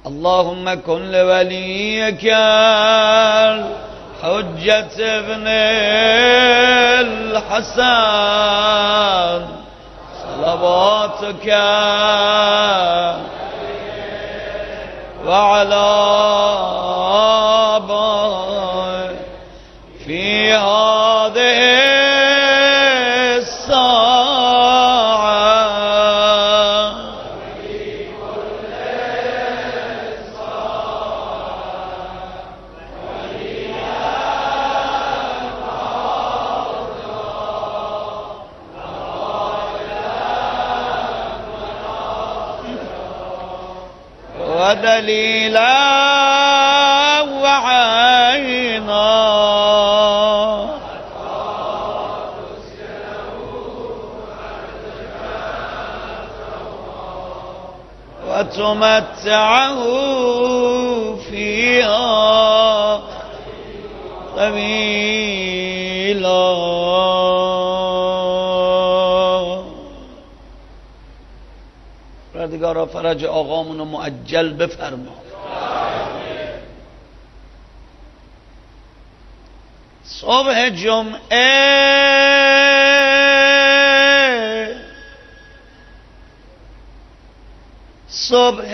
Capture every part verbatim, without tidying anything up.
اللهم كن لوليك الحجة ابن الحسن صلواتك وعلى آبائه في هذه ودليلا وعينا وتمتعه فيها طويلا. پروردگارا فرج آقامونو معجل بفرما. صبح جمعه صبح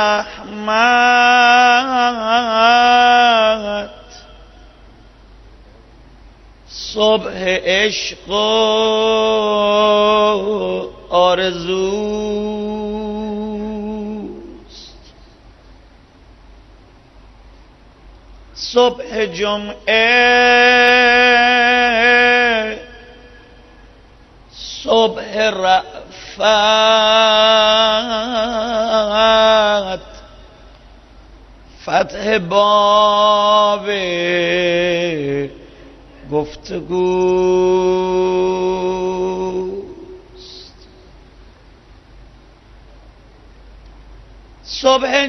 رحمت صبح عشق و آرزوست. صبح جمعه صبح رأفت فتح باب گفتگوست. صبح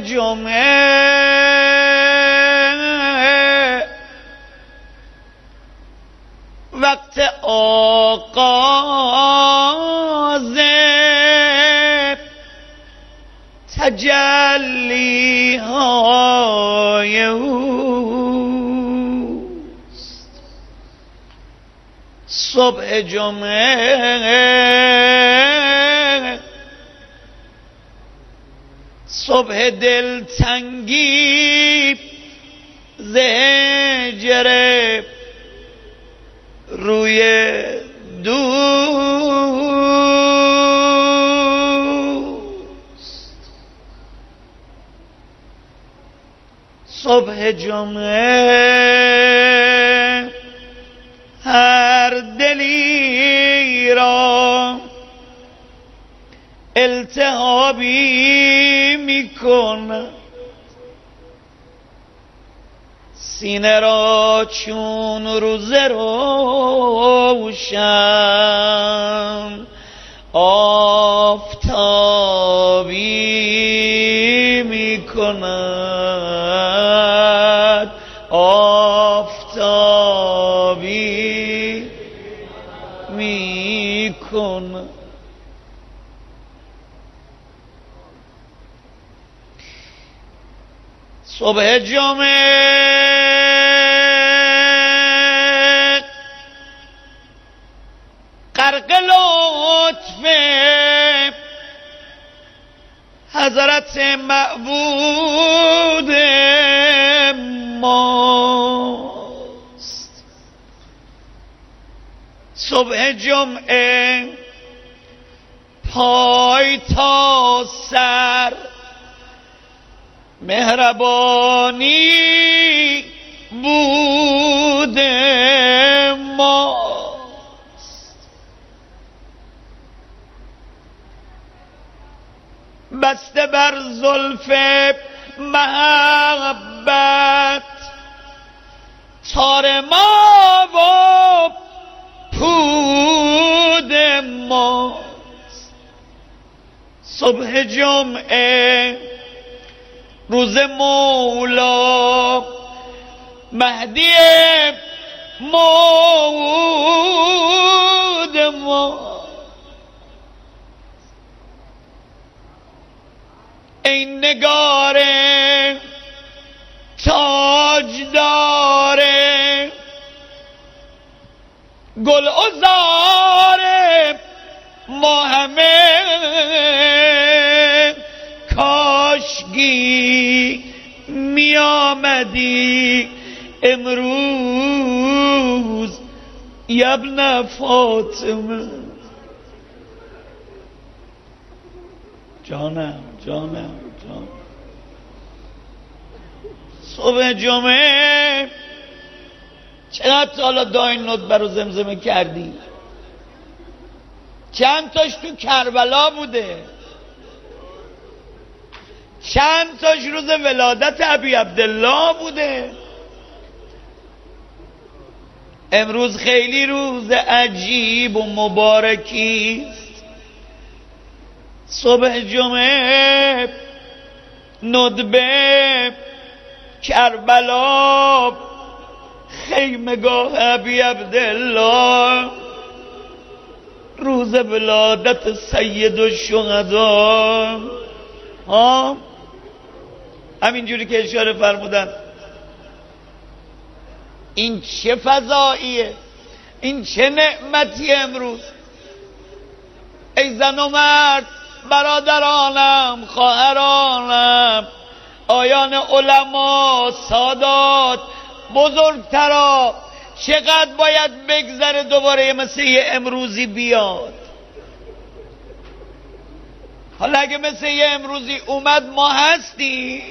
جمعه وقت آغاز تجلی های اوست. صبح جمعه صبح دلتنگی زهجر روی دوست. صبح جمعه هر دلی را التهابی میکند، سینه را چون روز روشن آفتابی میکند، آفتابی میکند. صبح جمعه غرق لطف حضرت معبود ماست. صبح جمعه پای تا سر مهربانی بود ماست. بسته بر زلف محبت تار ما و پود ماست. صبح جمعه روز مولا مهدی موعود ما. ای نگار اوج داره، گل عذاره ما همه، کاشگی می آمدی امروز ابن فاطمه. جانم جانم جانم. صبح جمعه چقدر حالا دای ندبه رو زمزمه کردی؟ چند تاش تو کربلا بوده؟ چند تاش روز ولادت ابی عبدالله بوده؟ امروز خیلی روز عجیب و مبارکی است. صبح جمعه ندبه کربلا خیمگاه ابی عبدالله، روز ولادت سید الشهدا. ها همینجوری که اشاره فرمودن. این چه فضاییه، این چه نعمتی امروز. ای زن و مرد، برادرانم، خواهرانم، آیان علما، سادات، بزرگترا، چقدر باید بگذره دوباره مثل یه امروزی بیاد؟ حالا اگه مثل یه امروزی اومد ما هستیم.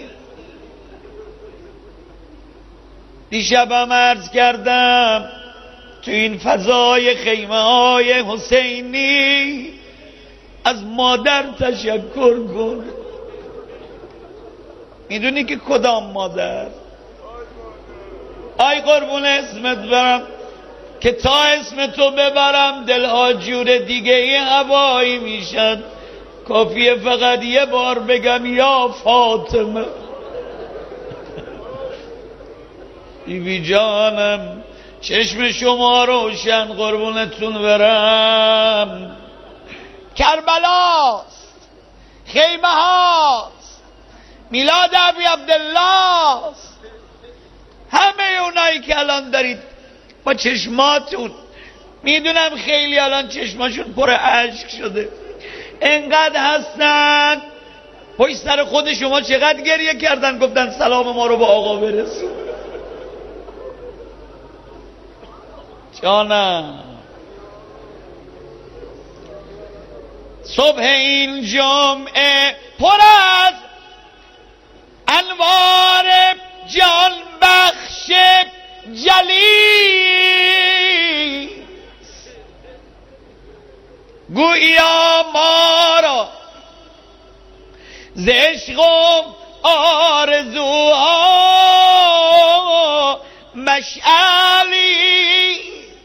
دیشبم عرض کردم تو این فضای خیمه های حسینی از مادر تشکر کن. میدونی که کدام مادر؟ آی قربون اسمت برم که تا اسم تو ببرم دلها جور دیگه ای هوایی میشن. کافیه فقط یه بار بگم یا فاطمه. بیبی جانم چشم شما روشن قربونتون برم. کربلاست، خیمه هاست، میلاد ابی عبدالله است. همه اونایی که الان دارید با چشماتون، میدونم خیلی الان چشماشون پر اشک شده، انقدر هستن پشت سر خود شما چقدر گریه کردن، گفتن سلام ما رو با آقا برسون. جانم صبح این جمعه پر از انوار جان بخش جلیس، گویا ما را ز عشق و آرزوها مشعلی،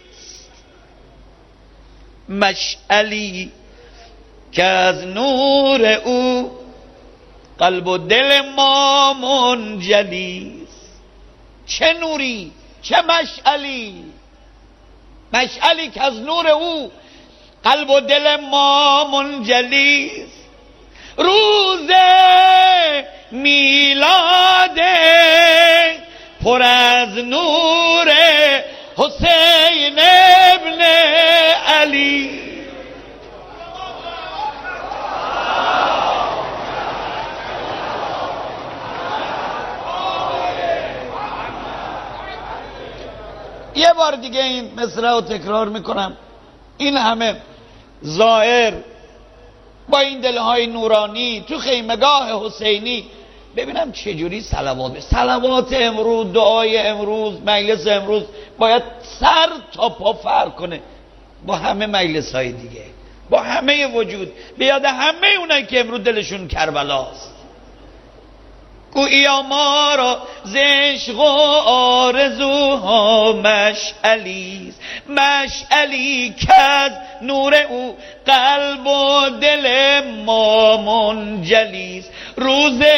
مشعلی که از نور او قلب و دل ما منجلیست. چه نوری، چه مشعلی، مشعلی که از نور او قلب و دل ما منجلیست. روز میلاد پر از نور حسین ابن علی. یه بار دیگه این مصرع رو تکرار میکنم. این همه زائر با این دلهای نورانی تو خیمگاه حسینی، ببینم چجوری صلوات صلوات امروز، دعای امروز، مجلس امروز باید سر تا پا فرق کنه با همه مجلس های دیگه، با همه وجود، به یاد همه اونایی که امروز دلشون کربلاست. گویا ما را ز عشق و آرزوها مشعلیست، مشعلی که از نور او قلب و دل ما منجلیست. روزه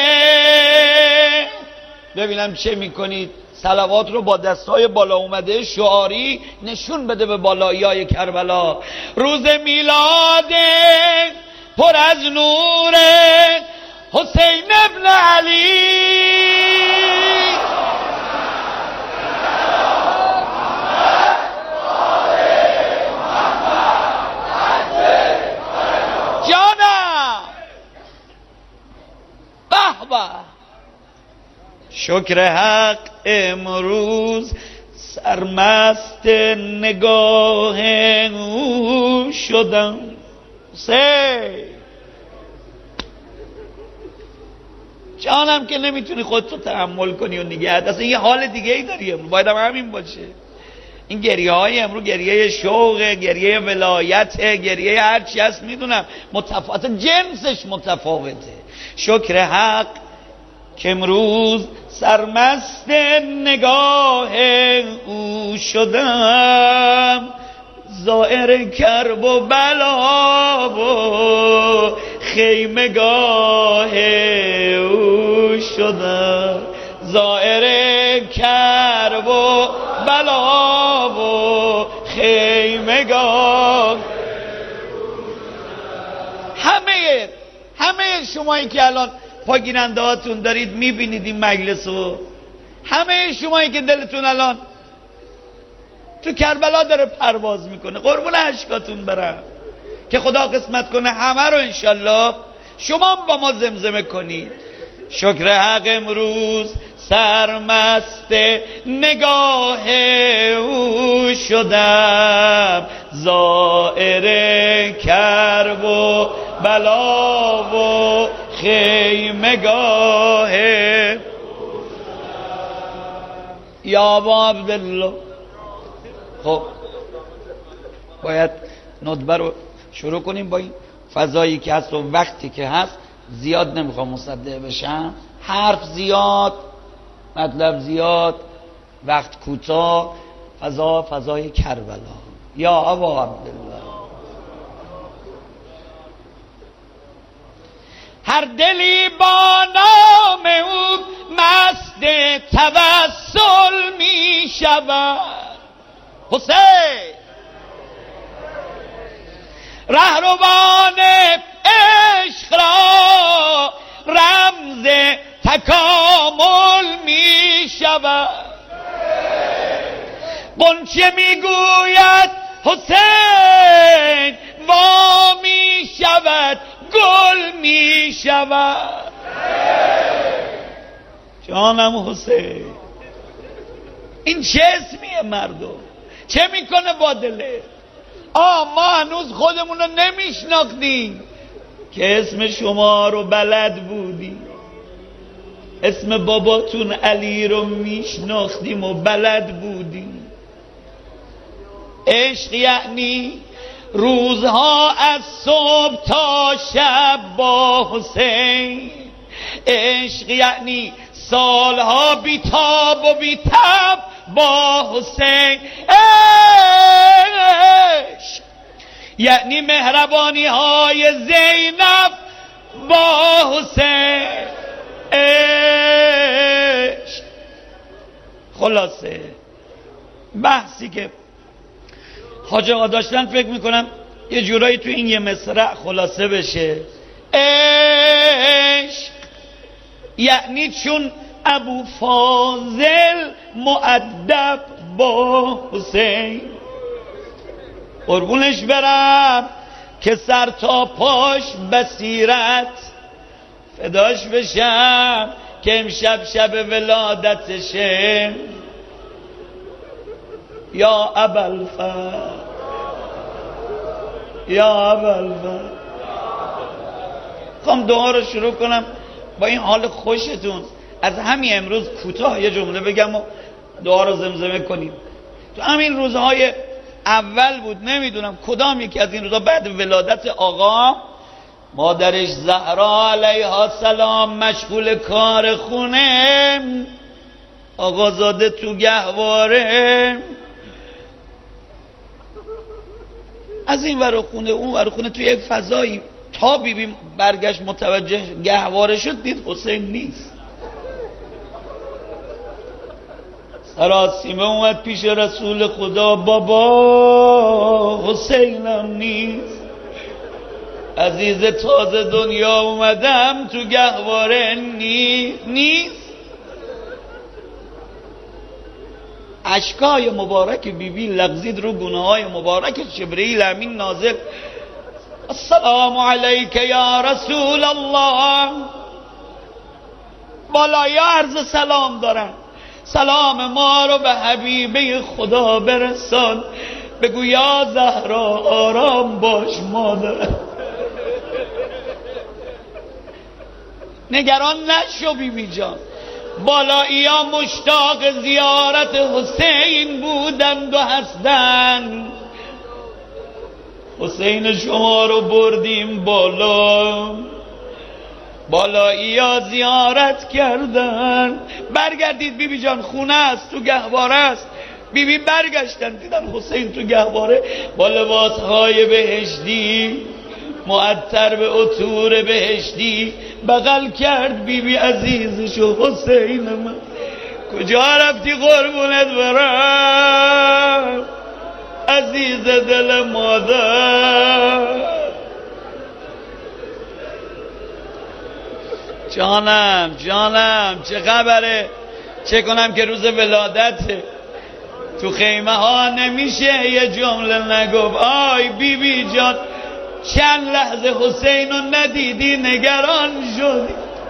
ببینم چه میکنید، صلوات رو با دستای بالا اومده شعاری نشون بده به بالایی‌های کربلا. روز میلاد پر از نور حسین ابن علی، به شکر حق امروز سرمست نگاه او شدم. سه جانم که نمیتونی خودتو تحمل کنی و نگهت، اصلا یه حال دیگه ای داری امروز، باید هم همین باشه. این گریه های امروز گریه شوق، گریه ولایت، گریه هرچی هست میدونم متفاوت، جنسش متفاوته. شکر حق که امروز سرمست نگاه او شدم، زائر کرب و بلا و خیمگاه او شدم، زائر کرب و بلا و خیمگاه. همه همه شمایی که الان پاگیرنده هاتون دارید میبینید این مجلس رو، همه شمایی که دلتون الان تو کربلا داره پرواز میکنه، قربون اشکاتون برم که خدا قسمت کنه همه رو انشالله شما با ما زمزمه کنید. شکر حق امروز سرمست نگاه او شدم، زائر کرب و بلا و خیمگاه. یا ابا عبدالله. خب باید ندبه رو شروع کنیم با این فضایی که هست و وقتی که هست. زیاد نمیخوام مصدق بشم، حرف زیاد، مطلب زیاد، وقت کوتاه، فضا فضای کربلا. یا ابا عبدالله. هر دلی با نام او مست توسل می شود. حسین رهروان عشق را رمز تکامل می شود. غنچه می گوید حسین وا می شود، گل می شود. جانم حسین، این چه اسمیه مردم؟ چه میکنه با دلت؟ آه ما هنوز خودمون رو نمیشناختیم که اسم شما رو بلد بودیم، اسم باباتون علی رو میشناختیم و بلد بودیم. عشق یعنی روزها از صبح تا شب با حسین، عشق یعنی سالها بی تاب و بی تب با حسین، عشق یعنی مهربانی های زینب با حسین، عشق. خلاصه بحثی که حاج آقا داشتن فکر میکنم یه جورایی تو این یه مصرع خلاصه بشه. عشق یعنی چون ابو فاضل مؤدب با حسین، قربونش برم که سر تا پاش بصیرت، فداش بشم که امشب شب ولادتشه. یا ابوالفضل، یا ابوالفضل. خواهم دعا رو شروع کنم با این حال خوشتون. از همین امروز کوتاه یه جمله بگم و دعا رو زمزمه کنیم. تو همین روزهای اول بود، نمیدونم کدام یکی از این روزها بعد ولادت آقا، مادرش زهرا علیها السلام مشغول کار خونه، آقازاده تو گهواره، از این ور خونه اون ور خونه، توی یک فضایی تا بیبی برگشت متوجه گهواره شد، دید حسین نیست. سراسیمه اومد پیش رسول خدا، بابا حسینم نیست، عزیز تازه دنیا اومدم تو گهواره نیست نیست. اشکای مبارک بیبی لغزید رو گونه های مبارک جبرئیل امین نازل، السلام علیک یا رسول الله. بالایی عرض سلام دارن. سلام ما رو به حبیبه خدا برسان، بگو یا زهرا آرام باش مادر. نگران نشو بی بی جان. بالایی ها مشتاق زیارت حسین بودند و هستند. حسین شما رو بردیم بالا، بالایی ها زیارت کردن. برگردید بی بی جان، خونه است تو گهواره است. بی بی برگشتن دیدن حسین تو گهواره با لباسهای بهشتی، معطر به عطور بهشتی. بغل کرد بی بی عزیزشو، حسین من کجا رفتی قربونت برم عزیز دل مادر. جانم جانم چه خبره؟ چه کنم که روز ولادته، تو خیمه ها نمیشه یه جمله نگفت. آی بی بی جان چند لحظه حسین رو ندیدی نگران شدی.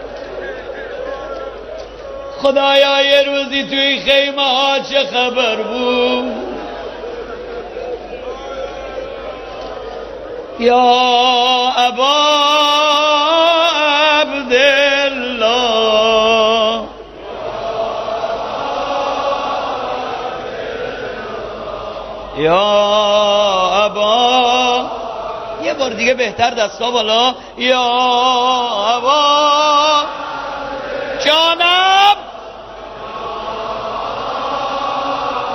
خدایا یه روزی توی خیمه ها چه خبر بود؟ یا ابا عبدالله، یا ابا، یه بار دیگه بهتر دستا بالا، یا ابا